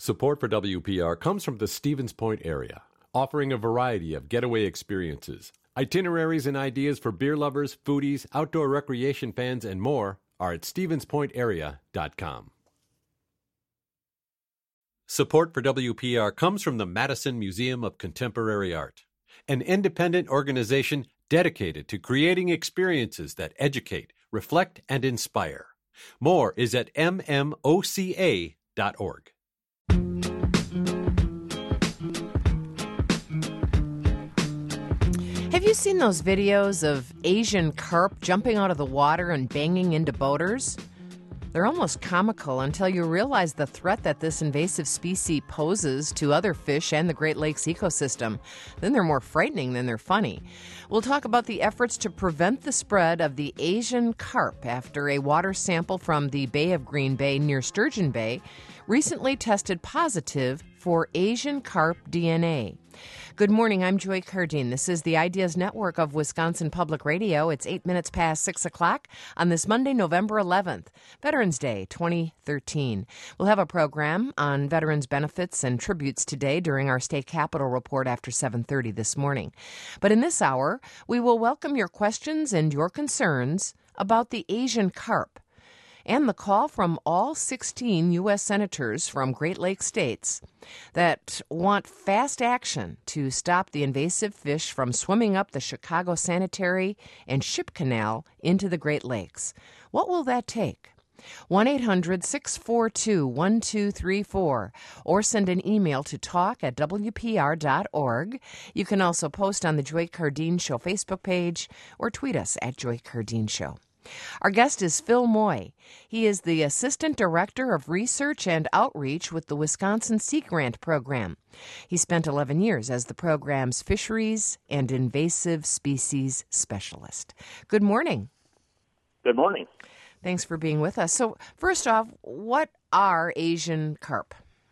Support for WPR comes from the Stevens Point area, offering a variety of getaway experiences. Itineraries and ideas for beer lovers, foodies, outdoor recreation fans, and more are at stevenspointarea.com. Support for WPR comes from the Madison Museum of Contemporary Art, an independent organization dedicated to creating experiences that educate, reflect, and inspire. More is at mmOCA.org. Have you seen those videos of Asian carp jumping out of the water and banging into boaters? They're almost comical until you realize the threat that this invasive species poses to other fish and the Great Lakes ecosystem. Then they're more frightening than they're funny. We'll talk about the efforts to prevent the spread of the Asian carp after a water sample from the Bay of Green Bay near Sturgeon Bay recently tested positive for Asian carp DNA. Good morning, I'm Joy Cardine. This is the Ideas Network of Wisconsin Public Radio. It's 8 minutes past 6 o'clock on this Monday, November 11th, Veterans Day 2013. We'll have a program on veterans benefits and tributes today during our state capitol report after 7:30 this morning. But in this hour, we will welcome your questions and your concerns about the Asian carp and the call from all 16 U.S. senators from Great Lakes states that want fast action to stop the invasive fish from swimming up the Chicago Sanitary and Ship Canal into the Great Lakes. What will that take? 1-800-642-1234 or send an email to talk@wpr.org. You can also post on the Joy Cardine Show Facebook page or tweet us at Joy Cardine Show. Our guest is Phil Moy. He is the Assistant Director of Research and Outreach with the Wisconsin Sea Grant Program. He spent 11 years as the program's Fisheries and Invasive Species Specialist. Good morning. Good morning. Thanks for being with us. So, first off, what are Asian carp?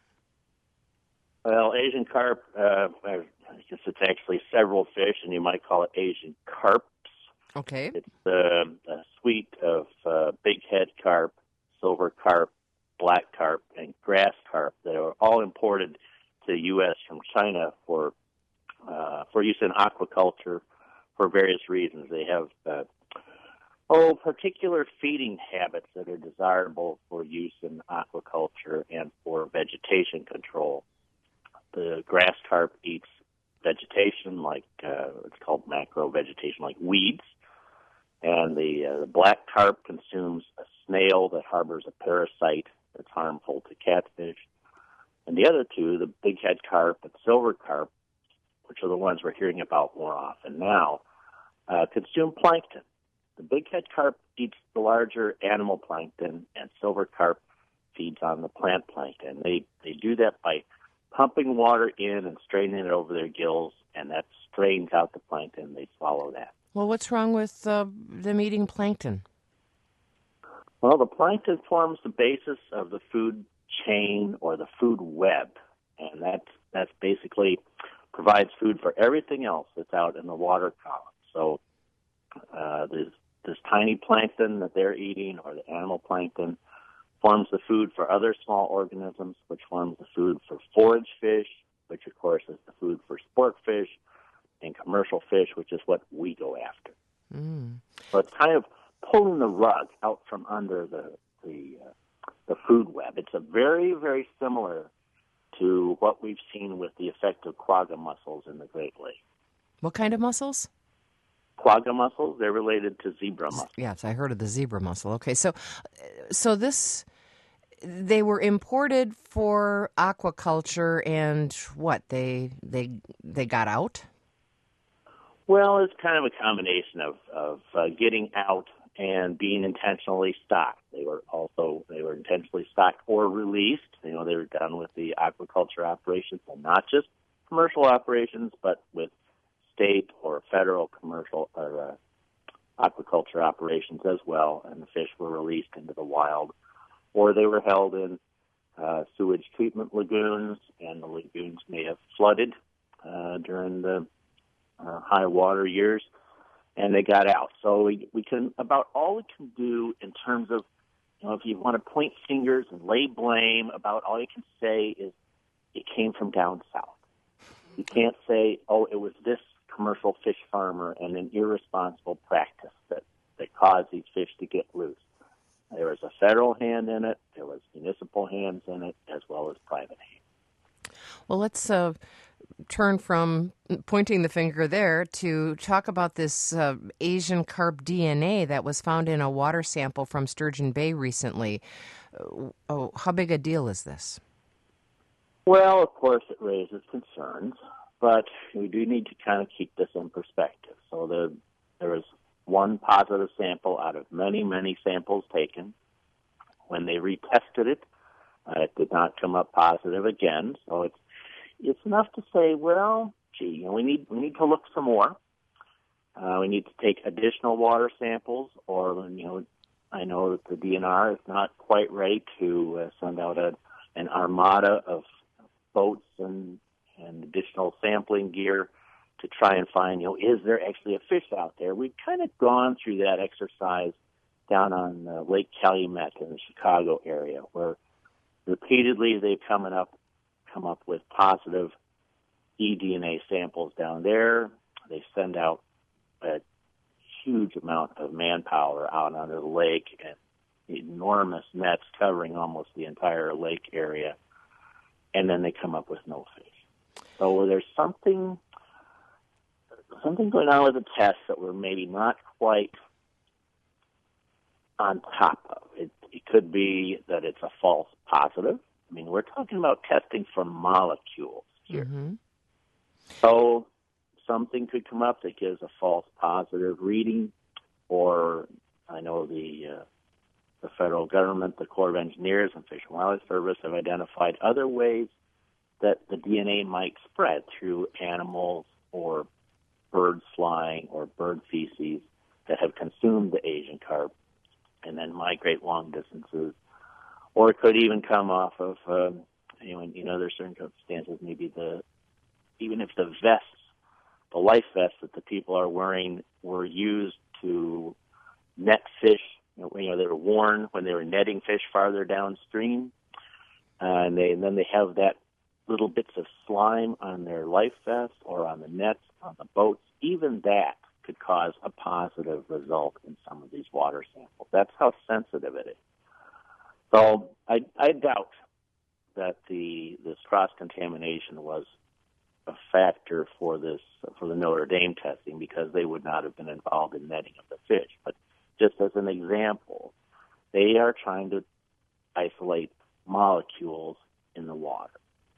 Well, Asian carp, I guess it's actually several fish, and you might call it Asian carp. Okay. It's a suite of big head carp, silver carp, black carp, and grass carp that are all imported to the U.S. from China for use in aquaculture for various reasons. They have particular feeding habits that are desirable for use in aquaculture and for vegetation control. The grass carp eats vegetation like it's called macro vegetation, like weeds. And the black carp consumes a snail that harbors a parasite that's harmful to catfish. And the other two, the big head carp and silver carp, which are the ones we're hearing about more often now, consume plankton. The big head carp eats the larger animal plankton, and silver carp feeds on the plant plankton. They do that by pumping water in and straining it over their gills, and that strains out the plankton. They swallow that. Well, what's wrong with them eating plankton? Well, the plankton forms the basis of the food chain or the food web, and that's basically provides food for everything else that's out in the water column. So this tiny plankton that they're eating, or the animal plankton, forms the food for other small organisms, which forms the food for forage fish, which of course is the food for sport fish, and commercial fish, which is what we go after. So it's kind of pulling the rug out from under the food web. It's a very, very similar to what we've seen with the effect of quagga mussels in the Great Lakes. What kind of mussels? Quagga mussels, they're related to zebra mussels. Yes, I heard of the zebra mussel. Okay, so they were imported for aquaculture, and what, they got out? Well, it's kind of a combination of getting out and being intentionally stocked. They were intentionally stocked or released. They were done with the aquaculture operations, and not just commercial operations, but with state or federal commercial or aquaculture operations as well. And the fish were released into the wild, or they were held in sewage treatment lagoons, and the lagoons may have flooded during the high water years, and they got out. So we can, about all we can do in terms of if you want to point fingers and lay blame about, all you can say is it came from down south. You can't say, oh, it was this commercial fish farmer and an irresponsible practice that caused these fish to get loose. There was a federal hand in it, there was municipal hands in it, as well as private hands. Well, let's turn from pointing the finger there to talk about this Asian carp DNA that was found in a water sample from Sturgeon Bay recently. How big a deal is this? Well, of course, it raises concerns, but we do need to kind of keep this in perspective. So there was one positive sample out of many, many samples taken. When they retested it, it did not come up positive again. So it's enough to say, well, gee, we need to look some more. We need to take additional water samples, or I know that the DNR is not quite ready to send out an armada of boats and additional sampling gear to try and find, is there actually a fish out there? We've kind of gone through that exercise down on Lake Calumet in the Chicago area, where repeatedly they've come up with positive eDNA samples down there. They send out a huge amount of manpower out onto the lake and enormous nets covering almost the entire lake area, and then they come up with no fish. So there's something going on with the test that we're maybe not quite on top of. It could be that it's a false positive. I mean, we're talking about testing for molecules here. Mm-hmm. So something could come up that gives a false positive reading, or I know the federal government, the Corps of Engineers, and Fish and Wildlife Service have identified other ways that the DNA might spread through animals or birds flying or bird feces that have consumed the Asian carp and then migrate long distances. Or it could even come off of, in other circumstances, maybe even if the vests, the life vests that the people are wearing were used to net fish, they were worn when they were netting fish farther downstream, and then they have that little bits of slime on their life vests or on the nets, on the boats. Even that could cause a positive result in some of these water samples. That's how sensitive it is. So I doubt that this cross-contamination was a factor for the Notre Dame testing, because they would not have been involved in netting of the fish. But just as an example, they are trying to isolate molecules in the water.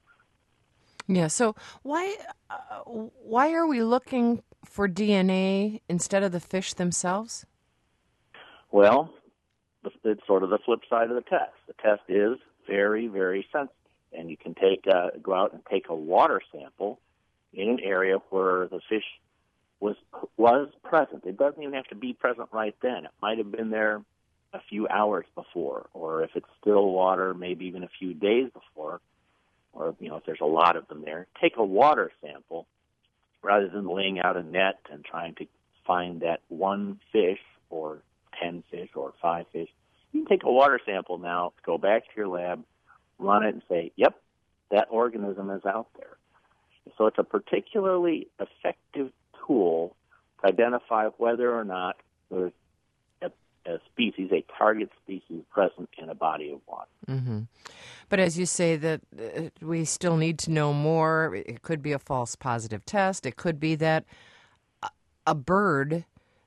Yeah, so why are we looking for DNA instead of the fish themselves? Well, it's sort of the flip side of the test. The test is very, very sensitive, and you can go out and take a water sample in an area where the fish was present. It doesn't even have to be present right then. It might have been there a few hours before, or if it's still water, maybe even a few days before, or if there's a lot of them there. Take a water sample rather than laying out a net and trying to find that one fish or 10 fish or 5 fish. You can take a water sample now, go back to your lab, run it, and say, yep, that organism is out there. So it's a particularly effective tool to identify whether or not there's a species, a target species, present in a body of water. Mm-hmm. But as you say, that we still need to know more. It could be a false positive test. It could be that a bird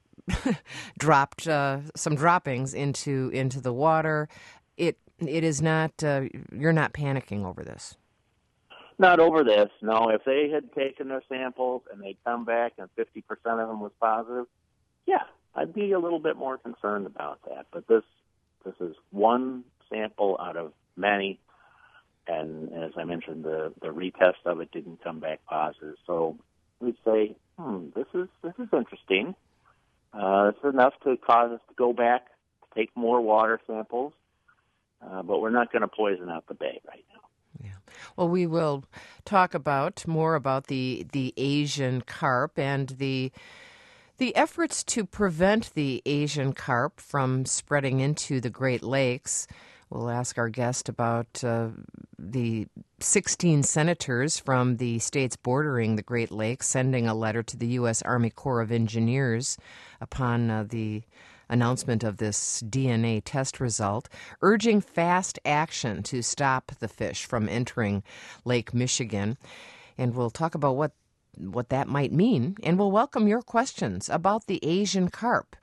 dropped some droppings into the water. It is not. You're not panicking over this. Not over this. No, if they had taken their samples and they'd come back and 50% of them was positive, yeah, I'd be a little bit more concerned about that. But this is one sample out of many, and as I mentioned, the retest of it didn't come back positive. So we'd say, this is interesting. It's enough to cause us to go back, to take more water samples, but we're not going to poison out the bay right now. Yeah. Well, we will talk more about the Asian carp and the The efforts to prevent the Asian carp from spreading into the Great Lakes. We'll ask our guest about the 16 senators from the states bordering the Great Lakes sending a letter to the U.S. Army Corps of Engineers upon the announcement of this DNA test result, urging fast action to stop the fish from entering Lake Michigan. And we'll talk about what that might mean, and we'll welcome your questions about the Asian carp.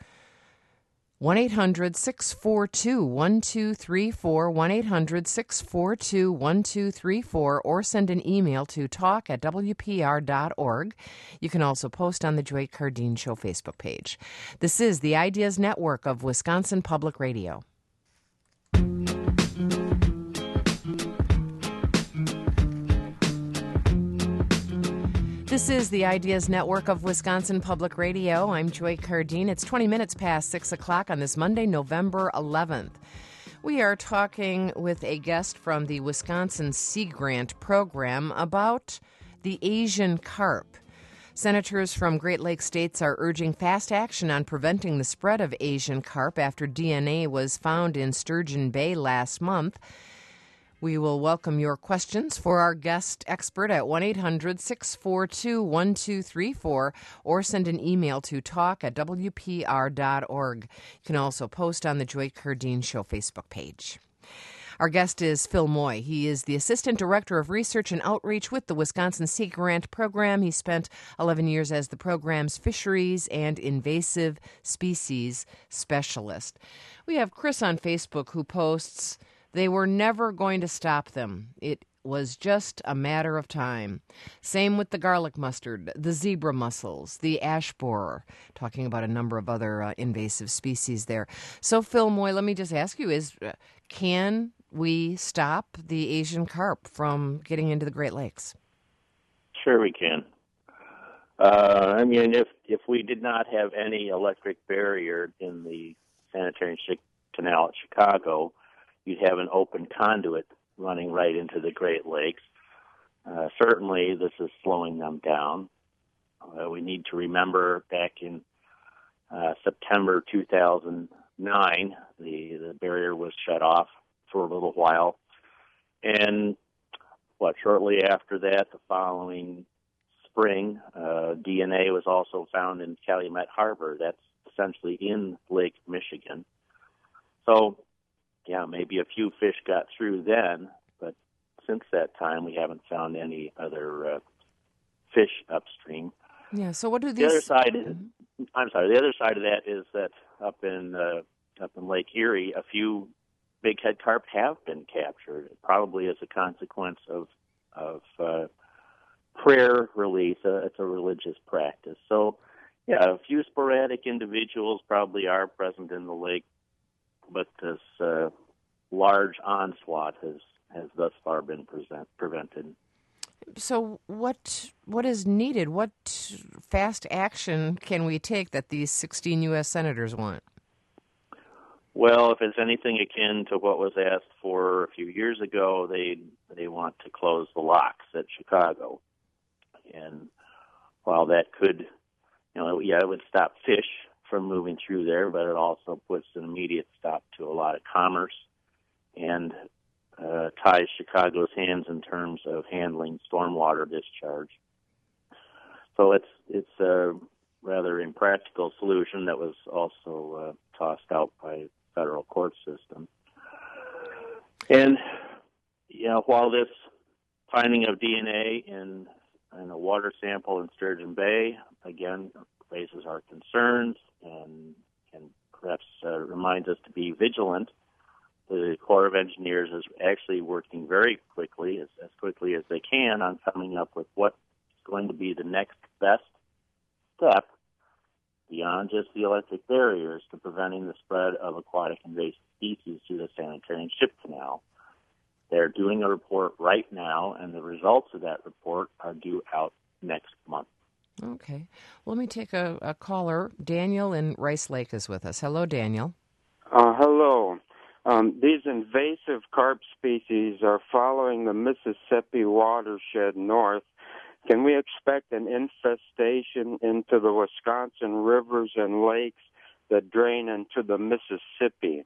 1-800-642-1234, 1-800-642-1234, or send an email to talk@wpr.org. You can also post on the Joy Cardine Show Facebook page. This is the Ideas Network of Wisconsin Public Radio. This is the Ideas Network of Wisconsin Public Radio. I'm Joy Cardine. It's 20 minutes past 6 o'clock on this Monday, November 11th. We are talking with a guest from the Wisconsin Sea Grant program about the Asian carp. Senators from Great Lakes states are urging fast action on preventing the spread of Asian carp after DNA was found in Sturgeon Bay last month. We will welcome your questions for our guest expert at 1-800-642-1234 or send an email to talk@wpr.org. You can also post on the Joy Cardine Show Facebook page. Our guest is Phil Moy. He is the Assistant Director of Research and Outreach with the Wisconsin Sea Grant Program. He spent 11 years as the program's Fisheries and Invasive Species Specialist. We have Chris on Facebook who posts, "They were never going to stop them. It was just a matter of time." Same with the garlic mustard, the zebra mussels, the ash borer, talking about a number of other invasive species there. So, Phil Moy, let me just ask you, can we stop the Asian carp from getting into the Great Lakes? Sure we can. If we did not have any electric barrier in the sanitary canal at Chicago, you'd have an open conduit running right into the Great Lakes. Certainly, this is slowing them down. We need to remember back in September 2009, the barrier was shut off for a little while. And shortly after that, the following spring, DNA was also found in Calumet Harbor. That's essentially in Lake Michigan. So, yeah, maybe a few fish got through then, but since that time, we haven't found any other fish upstream. Yeah. So what do The other side of that is that up in Lake Erie, a few big head carp have been captured, probably as a consequence of prayer release. It's a religious practice. So, yeah, a few sporadic individuals probably are present in the lake, but this large onslaught has thus far been prevented. So what is needed? What fast action can we take that these 16 U.S. senators want? Well, if it's anything akin to what was asked for a few years ago, they want to close the locks at Chicago. And while that could, it would stop fish from moving through there, but it also puts an immediate stop to a lot of commerce and ties Chicago's hands in terms of handling stormwater discharge. So it's a rather impractical solution that was also tossed out by the federal court system. And while this finding of DNA in a water sample in Sturgeon Bay again raises our concerns and perhaps reminds us to be vigilant, the Corps of Engineers is actually working very quickly, as quickly as they can, on coming up with what's going to be the next best step beyond just the electric barriers to preventing the spread of aquatic invasive species through the Sanitarian Ship Canal. They're doing a report right now, and the results of that report are due out next month. Okay. Well, let me take a caller. Daniel in Rice Lake is with us. Hello, Daniel. Hello. These invasive carp species are following the Mississippi watershed north can we expect an infestation into the Wisconsin rivers and lakes that drain into the Mississippi?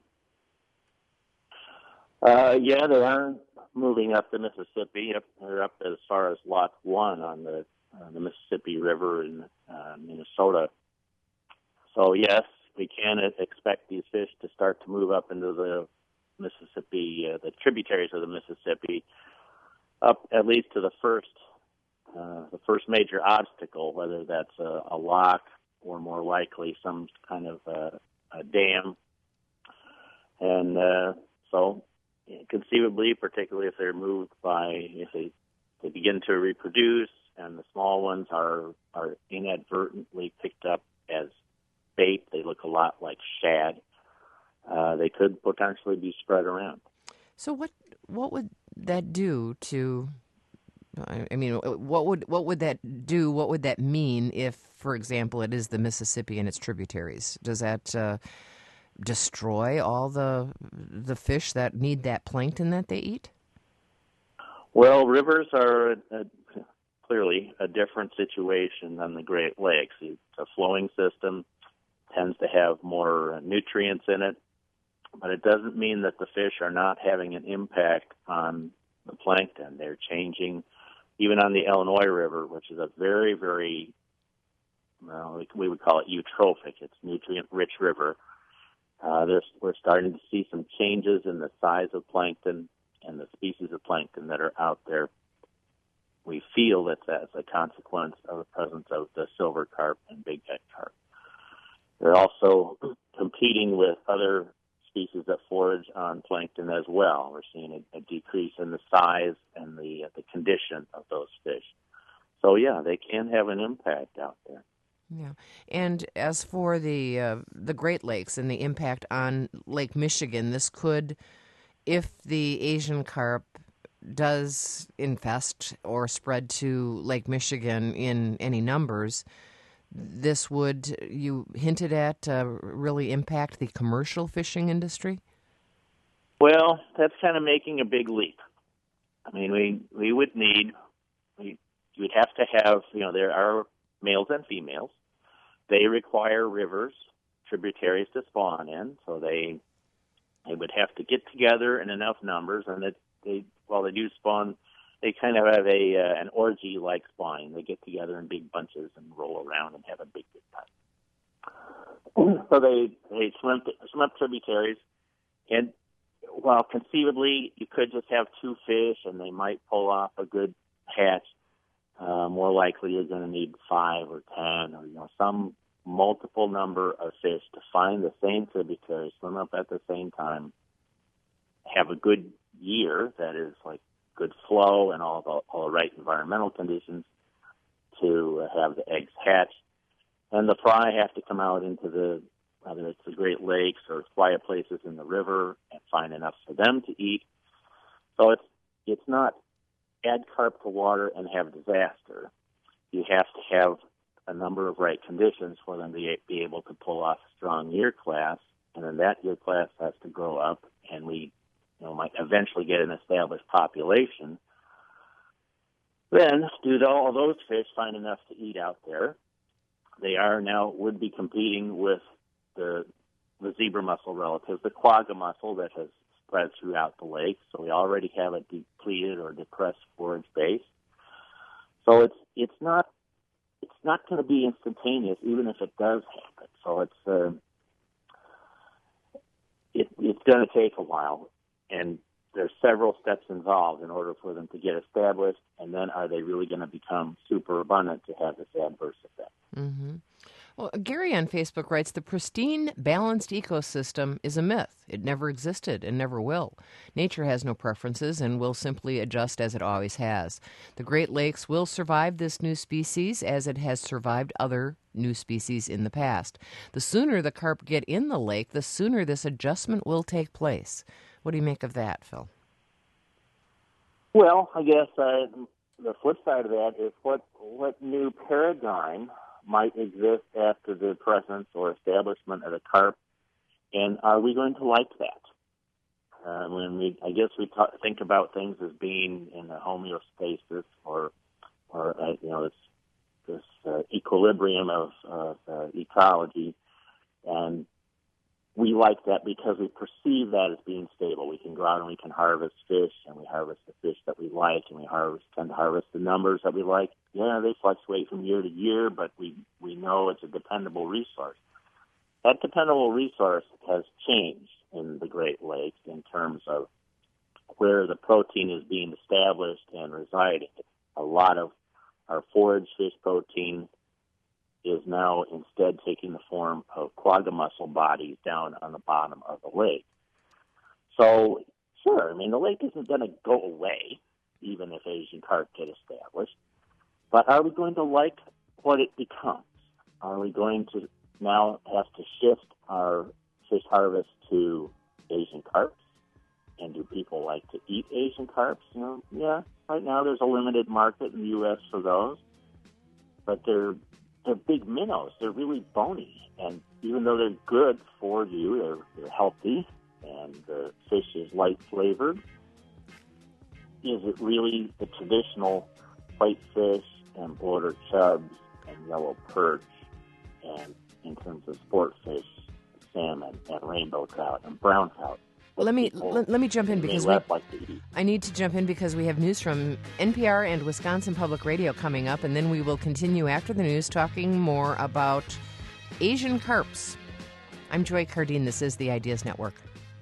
Yeah, they are moving up the Mississippi. They're up as far as Lot 1 on the Mississippi River in Minnesota. So, yes, we can expect these fish to start to move up into the Mississippi, the tributaries of the Mississippi, up at least to the first major obstacle, whether that's a lock or more likely some kind of a dam. And so conceivably, particularly if they're moved if they begin to reproduce and the small ones are inadvertently picked up as bait, they look a lot like shad, they could potentially be spread around. So what would that do to, I mean, what would that do? What would that mean if, for example, it is the Mississippi and its tributaries? Does that destroy all the fish that need that plankton that they eat? Well, rivers are clearly a different situation than the Great Lakes. It's a flowing system, tends to have more nutrients in it, but it doesn't mean that the fish are not having an impact on the plankton. They're changing, even on the Illinois River, which is a very, very, we would call it eutrophic. It's nutrient-rich river. We're starting to see some changes in the size of plankton and the species of plankton that are out there. We feel that's as a consequence of the presence of the silver carp and big head carp. They're also competing with other species that forage on plankton as well. We're seeing a decrease in the size and the condition of those fish. So, yeah, they can have an impact out there. Yeah. And as for the Great Lakes and the impact on Lake Michigan, this could, if the Asian carp does infest or spread to Lake Michigan in any numbers, this would, you hinted at, really impact the commercial fishing industry? Well, that's kind of making a big leap. I mean, we would you'd have to have, there are males and females. They require rivers, tributaries to spawn in, so they would have to get together in enough numbers, and while they do spawn, they kind of have an orgy-like spawning. They get together in big bunches and roll around and have a big time. So they swim up tributaries, and while conceivably you could just have two fish and they might pull off a good hatch, more likely you're going to need 5 or 10 or some multiple number of fish to find the same tributary, swim up at the same time, have a good year, that is like good flow and all the right environmental conditions to have the eggs hatch. And the fry have to come out into whether it's the Great Lakes or quiet places in the river and find enough for them to eat. So it's not add carp to water and have disaster. You have to have a number of right conditions for them to be able to pull off a strong year class, and then that year class has to grow up, and we might eventually get an established population. Then, do all those fish find enough to eat out there? They would be competing with the zebra mussel relatives, the quagga mussel that has spread throughout the lake. So we already have a depleted or depressed forage base. So it's not going to be instantaneous, even if it does happen. So it's going to take a while, and there's several steps involved in order for them to get established, and then are they really going to become super abundant to have this adverse effect? Mm-hmm. Well, Gary on Facebook writes, the pristine, balanced ecosystem is a myth. It never existed and never will. Nature has no preferences and will simply adjust as it always has. The Great Lakes will survive this new species as it has survived other new species in the past. The sooner the carp get in the lake, the sooner this adjustment will take place. What do you make of that, Phil? Well, I guess the flip side of that is what new paradigm might exist after the presence or establishment of the carp, and are we going to like that? I guess we think about things as being in a homeostasis or or this equilibrium of ecology, and we like that because we perceive that as being stable. We can go out and we can harvest fish, and we harvest the fish that we like, and we tend to harvest the numbers that we like. Yeah, they fluctuate from year to year, but we know it's a dependable resource. That dependable resource has changed in the Great Lakes in terms of where the protein is being established and residing. A lot of our forage fish protein is now instead taking the form of quagga mussel bodies down on the bottom of the lake. So, sure, I mean, the lake isn't going to go away, even if Asian carp get established. But are we going to like what it becomes? Are we going to now have to shift our fish harvest to Asian carps? And do people like to eat Asian carps? Yeah, right now there's a limited market in the U.S. for those. But they're big minnows. They're really bony. And even though they're good for you, they're healthy, and the fish is light-flavored, is it really the traditional whitefish and border chubs and yellow perch, and in terms of sport fish, salmon and rainbow trout and brown trout? Let me jump in because I need to jump in because we have news from NPR and Wisconsin Public Radio coming up, and then we will continue after the news talking more about Asian carps. I'm Joy Cardine. This is the Ideas Network.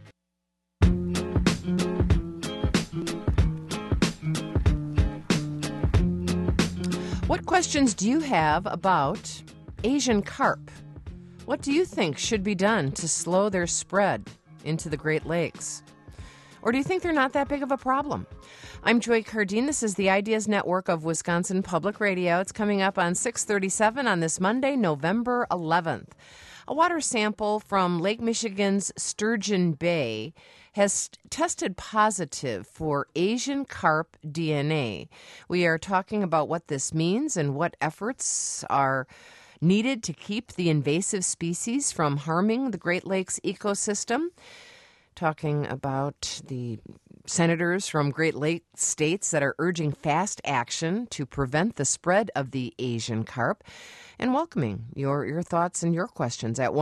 What questions do you have about Asian carp? What do you think should be done to slow their spread into the Great Lakes? Or do you think they're not that big of a problem? I'm Joy Cardine. This is the Ideas Network of Wisconsin Public Radio. It's coming up on 6:37 on this Monday, November 11th. A water sample from Lake Michigan's Sturgeon Bay has tested positive for Asian carp DNA. We are talking about what this means and what efforts are needed to keep the invasive species from harming the Great Lakes ecosystem. Talking about the senators from Great Lakes states that are urging fast action to prevent the spread of the Asian carp, and welcoming your thoughts and your questions at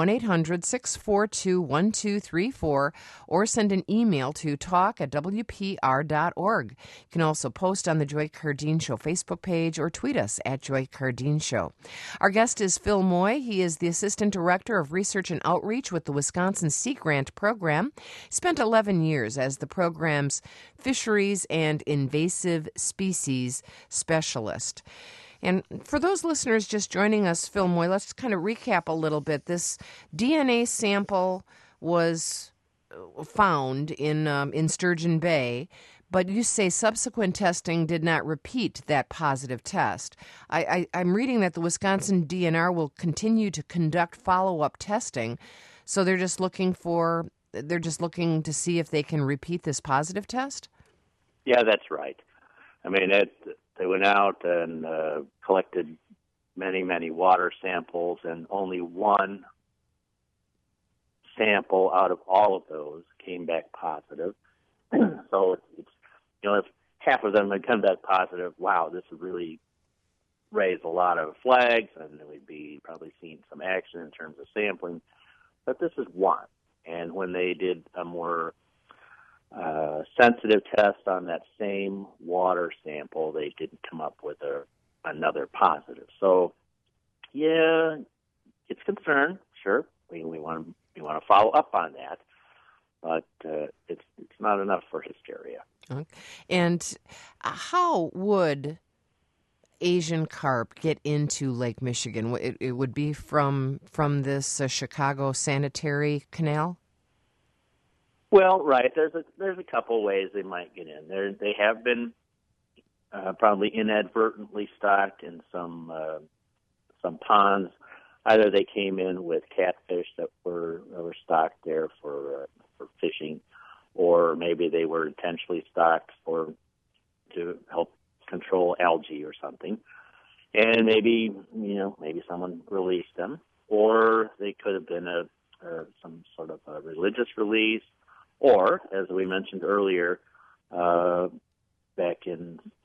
1-800-642-1234 or send an email to talk@wpr.org. You can also post on the Joy Cardine Show Facebook page or tweet us at Joy Cardine Show. Our guest is Phil Moy. He is the Assistant Director of Research and Outreach with the Wisconsin Sea Grant Program. He spent 11 years as the program's Fisheries and Invasive Species Specialist. And for those listeners just joining us, Phil Moy, let's kind of recap a little bit. This DNA sample was found in Sturgeon Bay, but you say subsequent testing did not repeat that positive test. I'm reading that the Wisconsin DNR will continue to conduct follow-up testing, so they're just looking to see if they can repeat this positive test? Yeah, that's right. I mean, they went out and collected many, many water samples, and only one sample out of all of those came back positive. So it's if half of them had come back positive, wow, this would really raise a lot of flags, and we'd be probably seeing some action in terms of sampling. But this is one. And when they did a more sensitive test on that same water sample, they didn't come up with another positive. So, yeah, it's concern. Sure, we want to follow up on that, but it's not enough for hysteria. Okay. And how would Asian carp get into Lake Michigan? It would be from this Chicago sanitary canal? Well, right. There's a couple ways they might get in. They have been probably inadvertently stocked in some ponds. Either they came in with catfish that were stocked there for fishing, or maybe they were intentionally stocked to help control algae or something. And maybe someone released them, or they could have been some sort of a religious release. Or, as we mentioned earlier, back in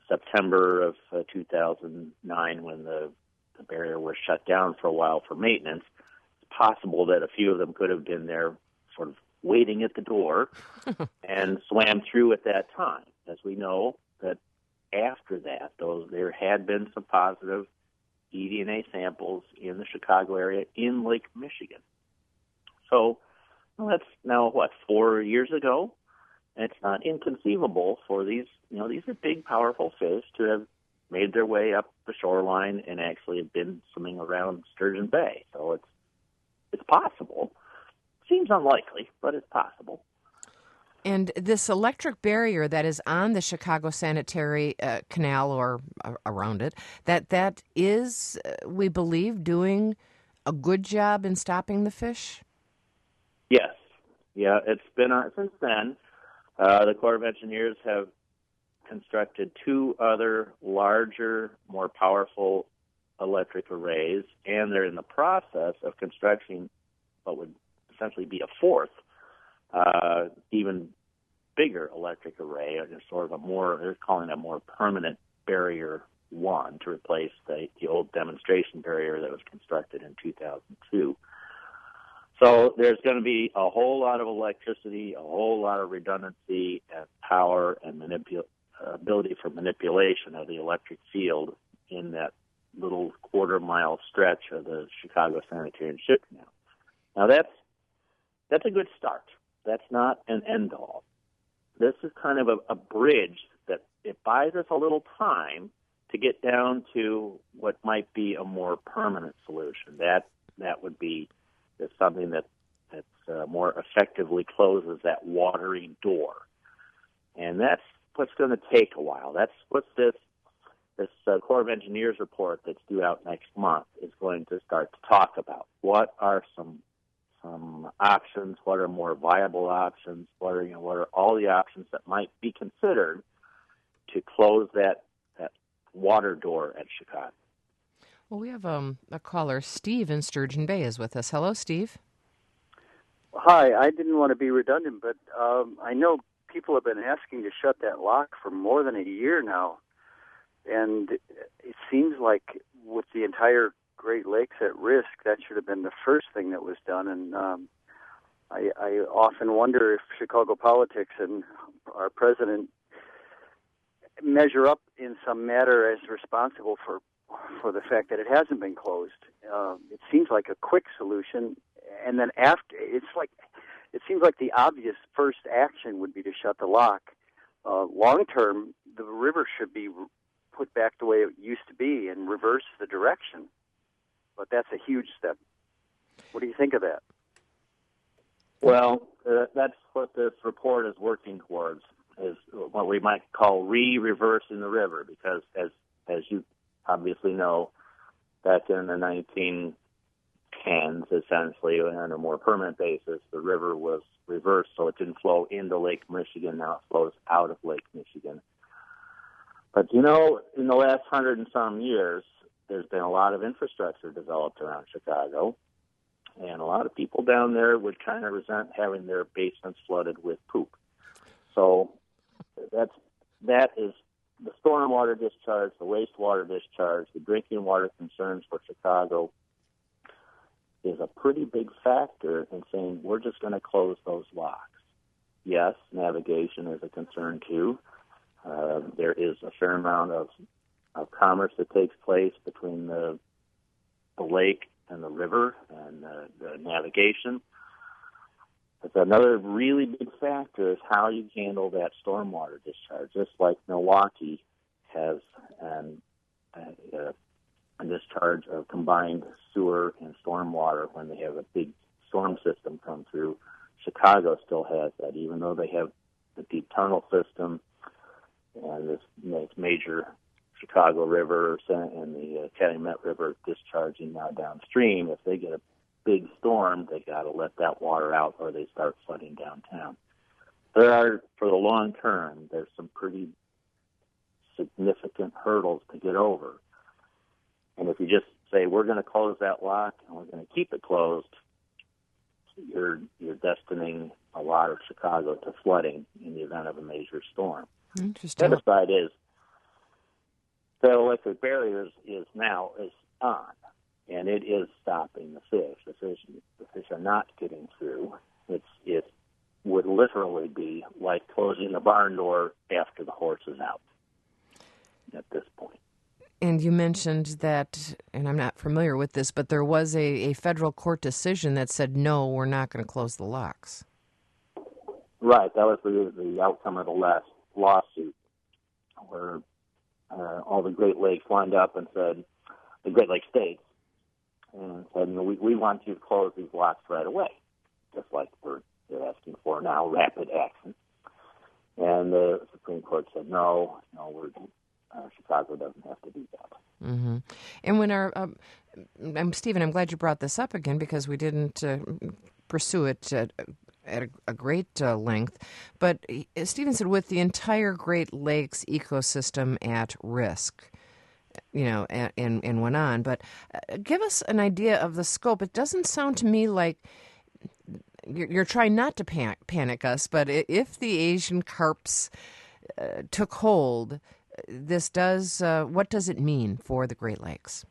September of 2009, when the barrier was shut down for a while for maintenance, it's possible that a few of them could have been there sort of waiting at the door and swam through at that time. As we know that after that, though, there had been some positive eDNA samples in the Chicago area in Lake Michigan. So that's now, 4 years ago? And it's not inconceivable for these are big, powerful fish to have made their way up the shoreline and actually have been swimming around Sturgeon Bay. So it's possible. Seems unlikely, but it's possible. And this electric barrier that is on the Chicago Sanitary Canal or around it, that is, we believe, doing a good job in stopping the fish? Yes. Yeah, it's been since then. The Corps of Engineers have constructed 2 other larger, more powerful electric arrays, and they're in the process of constructing what would essentially be a 4th, even bigger electric array, or sort of they're calling it a more permanent barrier 1 to replace the old demonstration barrier that was constructed in 2002. So there's going to be a whole lot of electricity, a whole lot of redundancy and power and ability for manipulation of the electric field in that little quarter-mile stretch of the Chicago Sanitary and Ship Canal. Now that's a good start. That's not an end-all. This is kind of a bridge that it buys us a little time to get down to what might be a more permanent solution. That would be something that's more effectively closes that watery door. And that's what's going to take a while. That's what this Corps of Engineers report that's due out next month is going to start to talk about. What are some options? What are more viable options? What are all the options that might be considered to close that water door at Chicago? Well, we have a caller. Steve in Sturgeon Bay is with us. Hello, Steve. Hi. I didn't want to be redundant, but I know people have been asking to shut that lock for more than a year now. And it seems like with the entire Great Lakes at risk, that should have been the first thing that was done. And I often wonder if Chicago politics and our president measure up in some matter as responsible for the fact that it hasn't been closed. It seems like a quick solution, and then after, it seems like the obvious first action would be to shut the lock. Long term, the river should be put back the way it used to be and reverse the direction. But that's a huge step. What do you think of that? Well, that's what this report is working towards, is what we might call reversing the river, because as you obviously know, back in the 1910s, essentially, on a more permanent basis, the river was reversed, so it didn't flow into Lake Michigan. Now it flows out of Lake Michigan. But, in the last 100 and some years, there's been a lot of infrastructure developed around Chicago, and a lot of people down there would kind of resent having their basements flooded with poop. So that is the stormwater discharge, the wastewater discharge, the drinking water concerns for Chicago is a pretty big factor in saying we're just going to close those locks. Yes, navigation is a concern too. There is a fair amount of commerce that takes place between the lake and the river and the navigation. But another really big factor is how you handle that stormwater discharge. Just like Milwaukee has a discharge of combined sewer and stormwater when they have a big storm system come through, Chicago still has that, even though they have the deep tunnel system and this major Chicago River and the Calumet River discharging now downstream. If they get a big storm, they got to let that water out or they start flooding downtown. There are, for the long term, there's some pretty significant hurdles to get over. And if you just say, we're going to close that lock and we're going to keep it closed, you're destining a lot of Chicago to flooding in the event of a major storm. Interesting. The other side is electric barrier is on, and it is stopping the fish. The fish are not getting through. It would literally be like closing the barn door after the horse is out at this point. And you mentioned that, and I'm not familiar with this, but there was a federal court decision that said, no, we're not going to close the locks. Right. That was the outcome of the last lawsuit, where all the Great Lakes lined up and said, the Great Lakes states, and said, we want you to close these locks right away, just like they're asking for now, rapid action. And the Supreme Court said, no, Chicago doesn't have to do that. Mm-hmm. And when Stephen, I'm glad you brought this up again, because we didn't pursue it at a great length. But Stephen said, with the entire Great Lakes ecosystem at risk, and went on. But give us an idea of the scope. It doesn't sound to me like you're trying not to panic us, but if the Asian carps took hold, this does. What does it mean for the Great Lakes?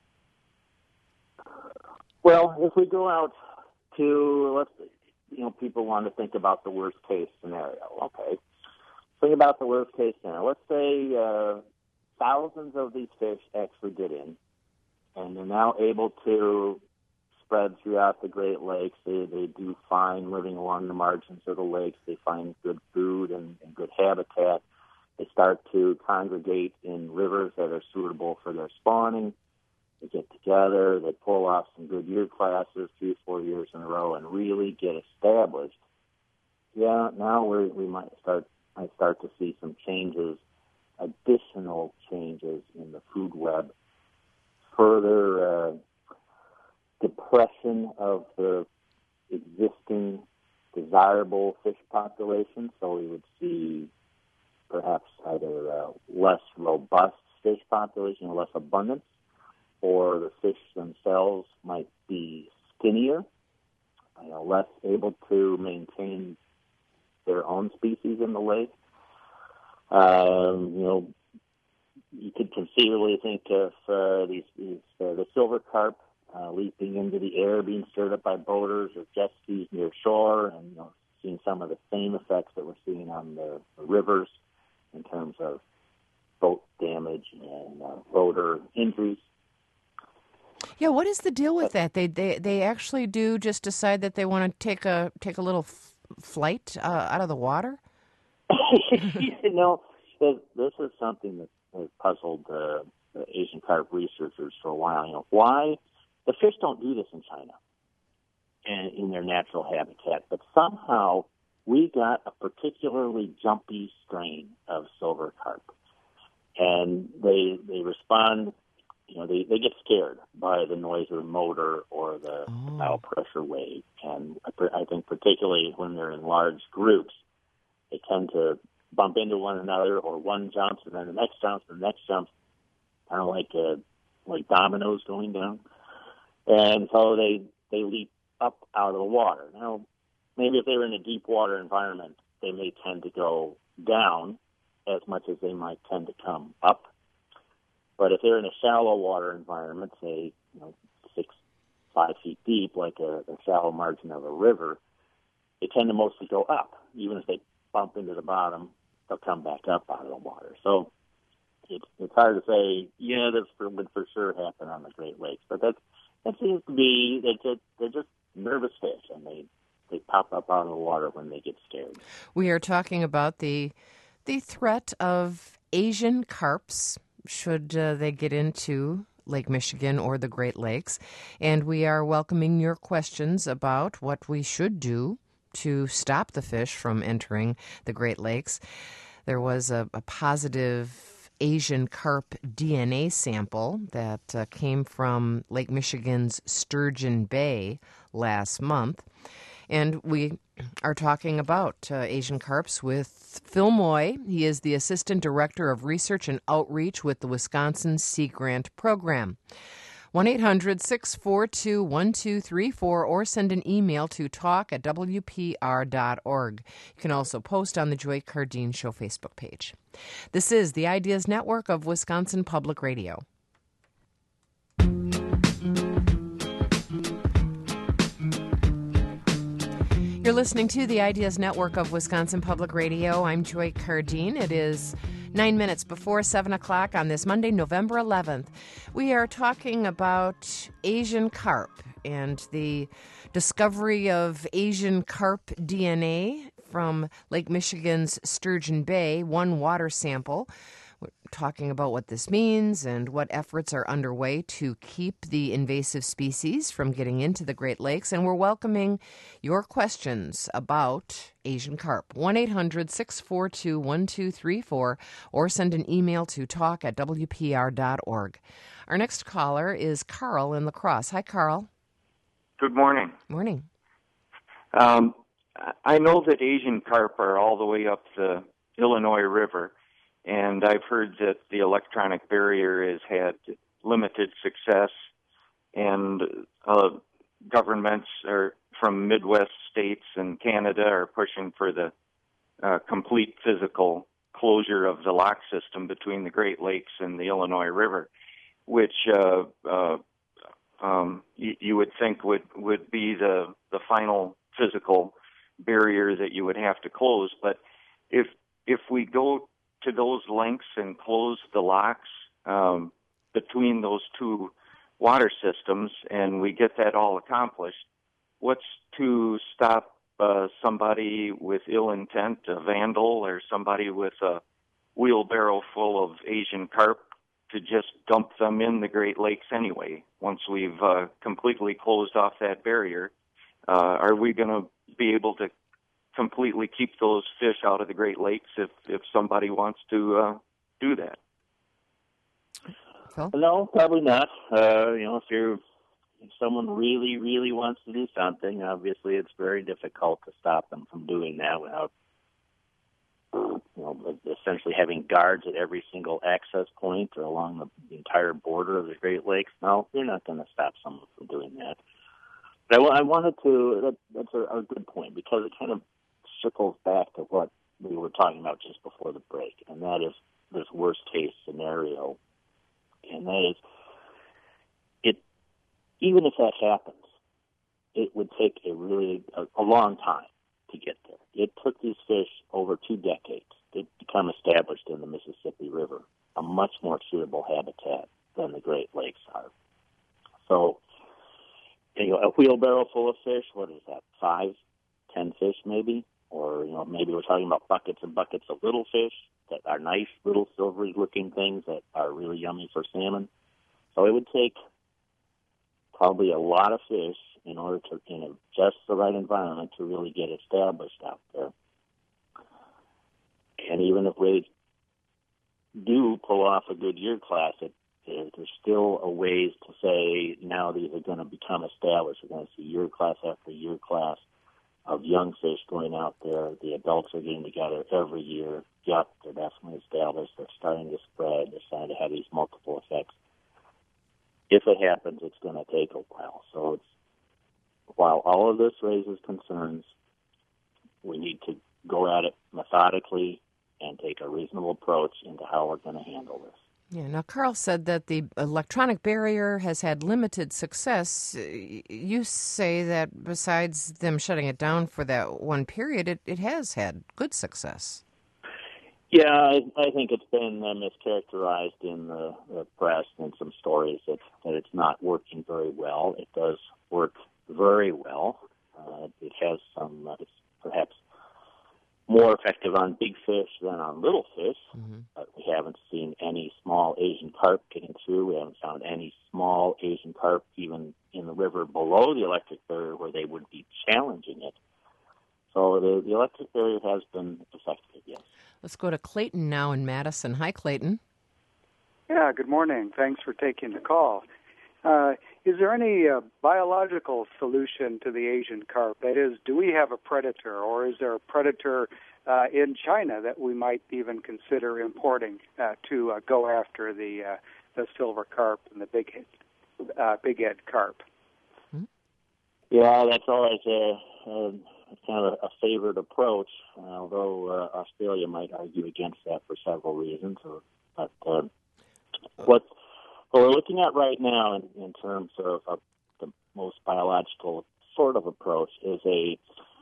Well, if we go out to, people want to think about the worst case scenario. Okay, think about the worst case scenario. Let's say thousands of these fish actually get in, and they're now able to spread throughout the Great Lakes. They do fine living along the margins of the lakes. They find good food and good habitat. They start to congregate in rivers that are suitable for their spawning. They get together. They pull off some good year classes 3-4 years in a row and really get established. Yeah, now we might start to see some changes, additional changes in the food web, further depression of the existing desirable fish population. So we would see perhaps either less robust fish population, less abundance, or the fish themselves might be skinnier, less able to maintain their own species in the lake. You could conceivably think of the silver carp leaping into the air, being stirred up by boaters or jet skis near shore, and seeing some of the same effects that we're seeing on the rivers in terms of boat damage and boater injuries. Yeah, what is the deal with that? They actually do just decide that they want to take a little flight out of the water? This is something that has puzzled the Asian carp researchers for a while. Why the fish don't do this in China and in their natural habitat, but somehow we got a particularly jumpy strain of silver carp, and they respond. They get scared by the noise of the motor or the bow pressure wave, and I think particularly when they're in large groups, they tend to bump into one another, or one jumps and then the next jumps and the next jumps, kind of like dominoes going down, and so they leap up out of the water. Now, maybe if they were in a deep water environment, they may tend to go down as much as they might tend to come up. But if they're in a shallow water environment, say 5 feet deep, like a shallow margin of a river, they tend to mostly go up. Even if they bump into the bottom, they'll come back up out of the water. So it's hard to say, this would for sure happen on the Great Lakes. But that seems to be, they're just nervous fish, and they pop up out of the water when they get scared. We are talking about the threat of Asian carps should they get into Lake Michigan or the Great Lakes. And we are welcoming your questions about what we should do to stop the fish from entering the Great Lakes. There was a positive Asian carp DNA sample that came from Lake Michigan's Sturgeon Bay last month. And we are talking about Asian carps with Phil Moy. He is the Assistant Director of Research and Outreach with the Wisconsin Sea Grant Program. 1-800-642-1234 or send an email to talk@wpr.org. You can also post on the Joy Cardine Show Facebook page. This is the Ideas Network of Wisconsin Public Radio. You're listening to the Ideas Network of Wisconsin Public Radio. I'm Joy Cardine. It is 9 minutes before 7 o'clock on this Monday, November 11th. We are talking about Asian carp and the discovery of Asian carp DNA from Lake Michigan's Sturgeon Bay, one water sample. We're talking about what this means and what efforts are underway to keep the invasive species from getting into the Great Lakes. And we're welcoming your questions about Asian carp. 1-800-642-1234 or send an email to talk@wpr.org. Our next caller is Carl in La Crosse. Hi, Carl. Good morning. Morning. I know that Asian carp are all the way up the Illinois River, and I've heard that the electronic barrier has had limited success, and governments from Midwest states and Canada are pushing for the complete physical closure of the lock system between the Great Lakes and the Illinois River, which you would think would be the final physical barrier that you would have to close. But if we go to those lengths and close the locks between those two water systems, and we get that all accomplished, what's to stop somebody with ill intent, a vandal, or somebody with a wheelbarrow full of Asian carp to just dump them in the Great Lakes anyway? Once we've completely closed off that barrier, are we going to be able to completely keep those fish out of the Great Lakes if somebody wants to do that? Phil? No, probably not. If someone really, really wants to do something, obviously it's very difficult to stop them from doing that without essentially having guards at every single access point or along the entire border of the Great Lakes. No, you're not going to stop someone from doing that. But I wanted to, that's a good point, because it kind of circles back to what we were talking about just before the break, and that is this worst-case scenario. And that is, even if that happens, it would take a long time to get there. It took these fish over 2 decades to become established in the Mississippi River, a much more suitable habitat than the Great Lakes are. So, a wheelbarrow full of fish, what is that, 5, 10 fish maybe? Or, maybe we're talking about buckets and buckets of little fish that are nice, little silvery-looking things that are really yummy for salmon. So it would take probably a lot of fish in order to, just the right environment to really get established out there. And even if we do pull off a good year class, there's still a ways to say now these are going to become established. We're going to see year class after year class of young fish going out there. The adults are getting together every year. Yep, they're definitely established. They're starting to spread. They're starting to have these multiple effects. If it happens, it's going to take a while. So while all of this raises concerns, we need to go at it methodically and take a reasonable approach into how we're going to handle this. Yeah. Now, Carl said that the electronic barrier has had limited success. You say that besides them shutting it down for that one period, it has had good success. Yeah, I think it's been mischaracterized in the press and some stories that it's not working very well. It does work very well. It has some, it's perhaps more effective on big fish than on little fish, but we haven't seen any small Asian carp getting through. We haven't found any small Asian carp even in the river below the electric barrier where they would be challenging it. So the electric barrier has been effective, yes. Let's go to Clayton now in Madison. Hi, Clayton. Yeah, good morning. Thanks for taking the call. Is there any biological solution to the Asian carp? That is, do we have a predator, or is there a predator in China that we might even consider importing to go after the silver carp and the big-head carp? Yeah, that's always kind of a favored approach, although Australia might argue against that for several reasons. But what we're looking at right now in terms of the most biological sort of approach is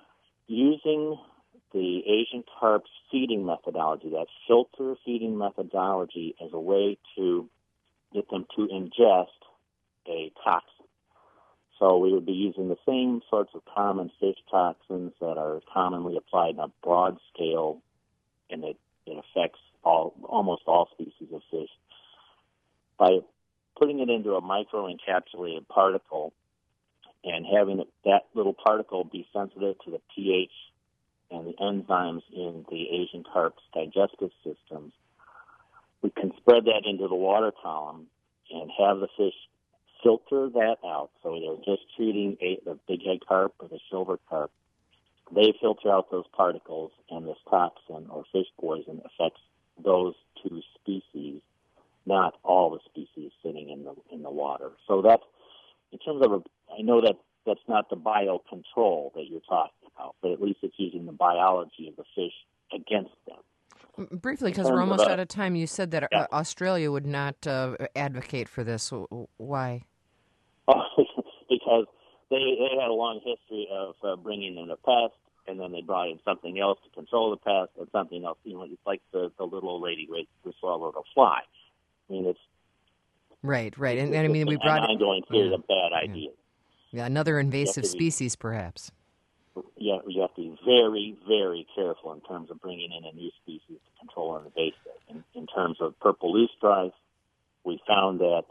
using the Asian carp's feeding methodology, that filter feeding methodology, as a way to get them to ingest a toxin. So we would be using the same sorts of common fish toxins that are commonly applied on a broad scale, and it affects almost all species of fish. By putting it into a microencapsulated particle and having that little particle be sensitive to the pH and the enzymes in the Asian carp's digestive systems, we can spread that into the water column and have the fish filter that out. So they're just treating the bighead carp or the silver carp. They filter out those particles, and this toxin or fish poison affects those two species, not all the species sitting in the water. So that's, in terms of, I know that that's not the biocontrol that you're talking about, but at least it's using the biology of the fish against them. Briefly, because we're almost out of time, you said that Australia would not advocate for this. Why? Because they had a long history of bringing in a pest, and then they brought in something else to control the pest, and something else. It's like the little old lady who swallowed a fly. I mean, it's right, and I mean, we brought an ongoing series of bad ideas. Yeah, another invasive species, perhaps. Yeah, you have to be very, very careful in terms of bringing in a new species to control an invasive. In terms of purple loosestrife, we found that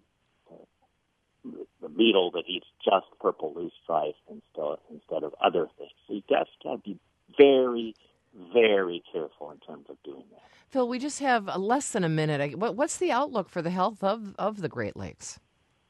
the beetle that eats just purple loosestrife instead of other things. So you just got to be very, very careful in terms of doing that. Phil, we just have less than a minute. What's the outlook for the health of the Great Lakes?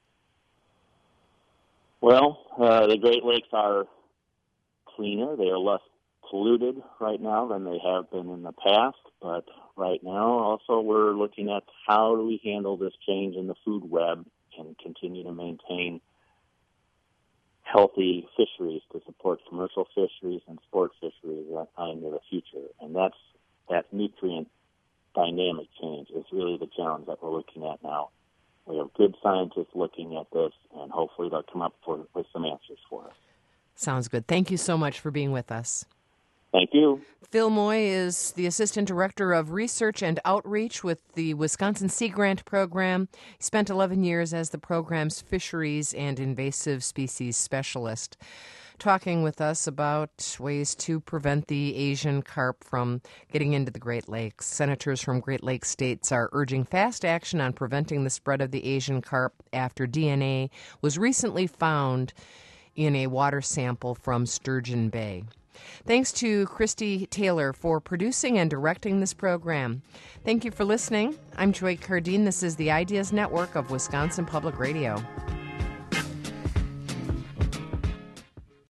Well, the Great Lakes are cleaner. They are less polluted right now than they have been in the past. But right now, also, we're looking at how do we handle this change in the food web and continue to maintain healthy fisheries to support commercial fisheries and sport fisheries into the future. And that nutrient dynamic change is really the challenge that we're looking at now. We have good scientists looking at this, and hopefully they'll come up with some answers for us. Sounds good. Thank you so much for being with us. Thank you. Phil Moy is the Assistant Director of Research and Outreach with the Wisconsin Sea Grant Program. He spent 11 years as the program's Fisheries and Invasive Species Specialist, talking with us about ways to prevent the Asian carp from getting into the Great Lakes. Senators from Great Lakes states are urging fast action on preventing the spread of the Asian carp after DNA was recently found in a water sample from Sturgeon Bay. Thanks to Christy Taylor for producing and directing this program. Thank you for listening. I'm Joy Cardine. This is the Ideas Network of Wisconsin Public Radio.